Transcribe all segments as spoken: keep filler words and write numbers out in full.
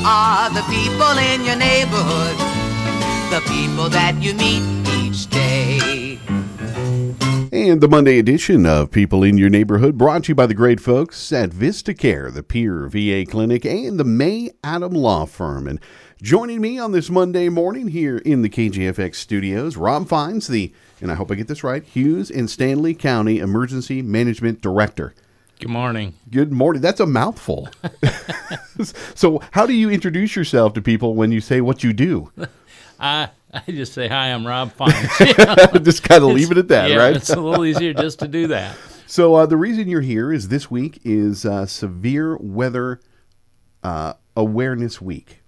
are the people in your neighborhood, the people that you meet each day. And the Monday edition of People in Your Neighborhood brought to you by the great folks at VistaCare, the Peer V A Clinic, and the May Adam Law Firm. And joining me on this Monday morning here in the K J F X studios, Rob Fines, the, and I hope I get this right, Hughes and Stanley County Emergency Management Director. Good morning. Good morning. That's a mouthful. So how do you introduce yourself to people when you say what you do? I I just say, hi, I'm Rob Fines. Just kind of leave it at that, yeah, right? It's a little easier just to do that. So uh, the reason you're here is this week is uh, Severe Weather uh, Awareness Week.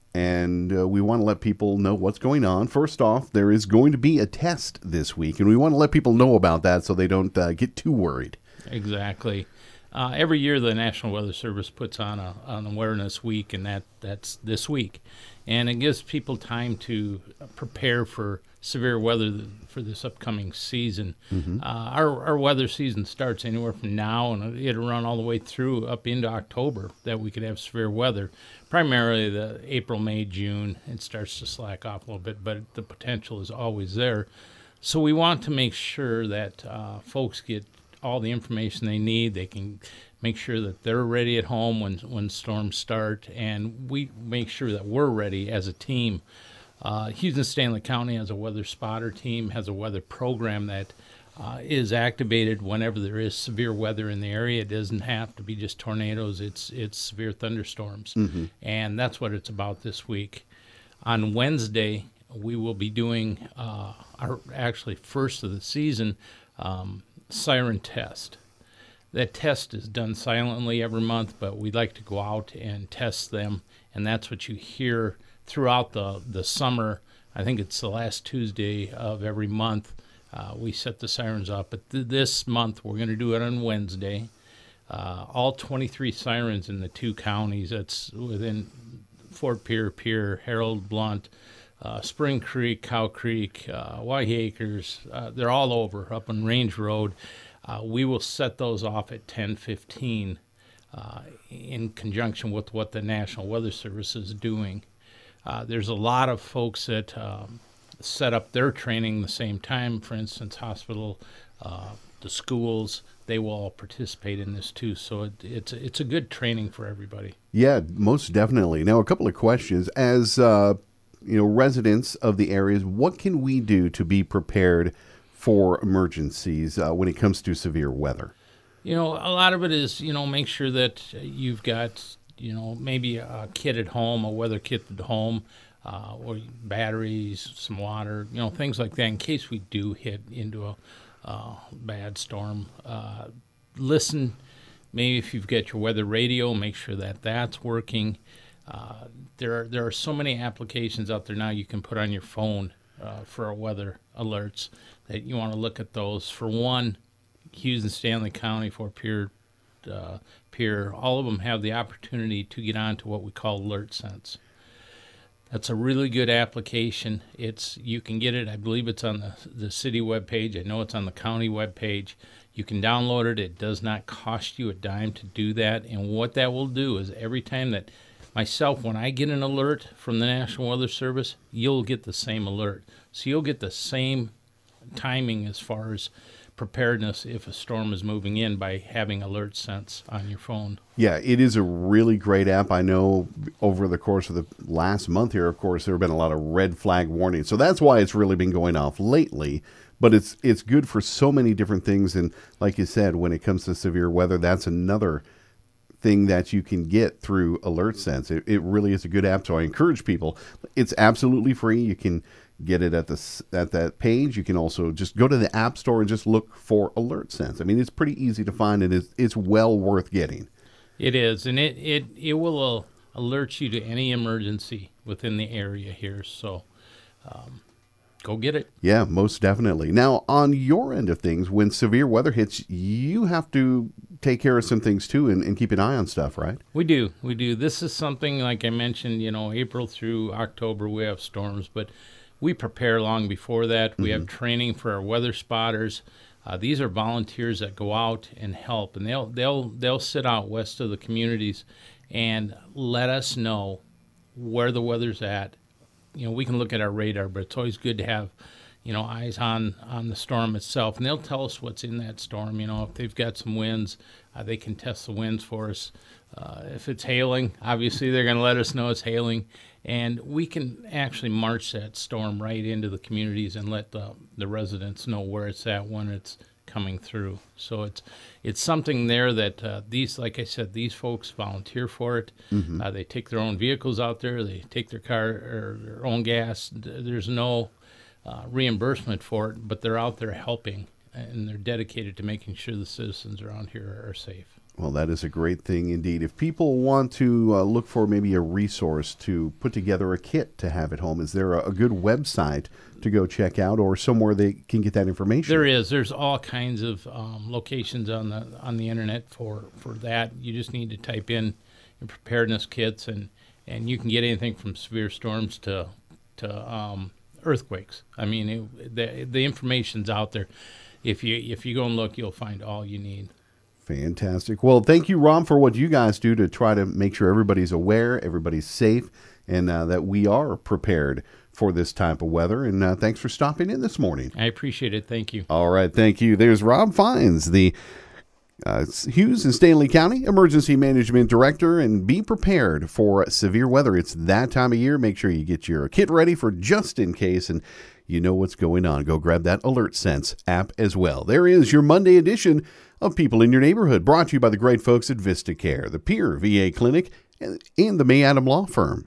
And uh, we want to let people know what's going on. First off, there is going to be a test this week, and we want to let people know about that so they don't uh, get too worried. Exactly. Uh, every year, the National Weather Service puts on a, an awareness week, and that, that's this week. And it gives people time to prepare for severe weather for this upcoming season. Mm-hmm. Uh, our, our weather season starts anywhere from now, and it'll run all the way through up into October that we could have severe weather. Primarily the April, May, June, it starts to slack off a little bit, but the potential is always there. So we want to make sure that uh, folks get all the information they need. They can make sure that they're ready at home when when storms start, and we make sure that we're ready as a team. Uh, Hughes and Stanley County has a weather spotter team, has a weather program that uh, is activated whenever there is severe weather in the area. It doesn't have to be just tornadoes. It's it's severe thunderstorms, mm-hmm. and that's what it's about this week. On Wednesday, we will be doing uh, our actually first of the season um, siren test. That test is done silently every month, but we'd like to go out and test them, and that's what you hear throughout the, the summer. I think it's the last Tuesday of every month. Uh, we set the sirens up, but th- this month we're going to do it on Wednesday. Uh, all twenty-three sirens in the two counties. That's within Fort Pierre, Pierre, Harold, Blunt, uh, Spring Creek, Cow Creek, uh, White Acres. Uh, they're all over up on Range Road. Uh, we will set those off at ten fifteen uh, in conjunction with what the National Weather Service is doing. Uh, there's a lot of folks that um, set up their training the same time. For instance, hospital, uh, the schools, they will all participate in this too. So it, it's, it's a good training for everybody. Yeah, most definitely. Now, a couple of questions. As uh, you know, residents of the areas, what can we do to be prepared for emergencies uh, when it comes to severe weather? You know, a lot of it is, you know, make sure that you've got, you know, maybe a kit at home, a weather kit at home, uh, or batteries, some water, you know, things like that in case we do hit into a uh, bad storm. Uh, listen, maybe if you've got your weather radio, make sure that that's working. Uh, there are, there are so many applications out there now you can put on your phone uh, for weather alerts that you want to look at those. For one, Hughes and Stanley County, Fort Pierre, uh, Pierre, all of them have the opportunity to get on to what we call Alert Sense. That's a really good application. It's you can get it, I believe it's on the, the city webpage. I know it's on the county webpage. You can download it. It does not cost you a dime to do that. And what that will do is every time that myself, when I get an alert from the National Weather Service, you'll get the same alert. So you'll get the same timing as far as preparedness if a storm is moving in by having Alert Sense on your phone. Yeah, it is a really great app. I know over the course of the last month here, of course, there have been a lot of red flag warnings. So that's why it's really been going off lately. But it's it's good for so many different things. And like you said, when it comes to severe weather, that's another thing that you can get through Alert Sense. It, it really is a good app. So I encourage people. It's absolutely free. You can get it at the at that page. You can also just go to the App Store and just look for Alert Sense. I mean, it's pretty easy to find, and it's, it's well worth getting. It is, and it, it, it will uh, alert you to any emergency within the area here, so um, go get it. Yeah, most definitely. Now, on your end of things, when severe weather hits, you have to take care of some things, too, and, and keep an eye on stuff, right? We do. We do. This is something, like I mentioned, you know, April through October, we have storms, but we prepare long before that. We mm-hmm. have training for our weather spotters. Uh, these are volunteers that go out and help, and they'll they'll they'll sit out west of the communities and let us know where the weather's at. You know, we can look at our radar, but it's always good to have, you know, eyes on, on the storm itself. And they'll tell us what's in that storm. You know, if they've got some winds, uh, they can test the winds for us. Uh, if it's hailing, obviously they're going to let us know it's hailing. And we can actually march that storm right into the communities and let the, the residents know where it's at when it's coming through. So it's it's something there that uh, these, like I said, these folks volunteer for it. Mm-hmm. Uh, they take their own vehicles out there. They take their car or their own gas. There's no uh, reimbursement for it, but they're out there helping, and they're dedicated to making sure the citizens around here are safe. Well, that is a great thing indeed. If people want to uh, look for maybe a resource to put together a kit to have at home, is there a, a good website to go check out, or somewhere they can get that information? There is. There's all kinds of um, locations on the on the internet for, for that. You just need to type in your preparedness kits, and, and you can get anything from severe storms to to um, earthquakes. I mean, it, the the information's out there. If you if you go and look, you'll find all you need. Fantastic. Well, thank you, Rob, for what you guys do to try to make sure everybody's aware, everybody's safe, and uh, that we are prepared for this type of weather. And uh, thanks for stopping in this morning. I appreciate it. Thank you. All right. Thank you. There's Rob Fines, the uh, Hughes and Stanley County Emergency Management Director. And be prepared for severe weather. It's that time of year. Make sure you get your kit ready for just in case, and you know what's going on. Go grab that Alert Sense app as well. There is your Monday edition of People in Your Neighborhood, brought to you by the great folks at Vista Care, the Peer V A Clinic, and the May Adam Law Firm.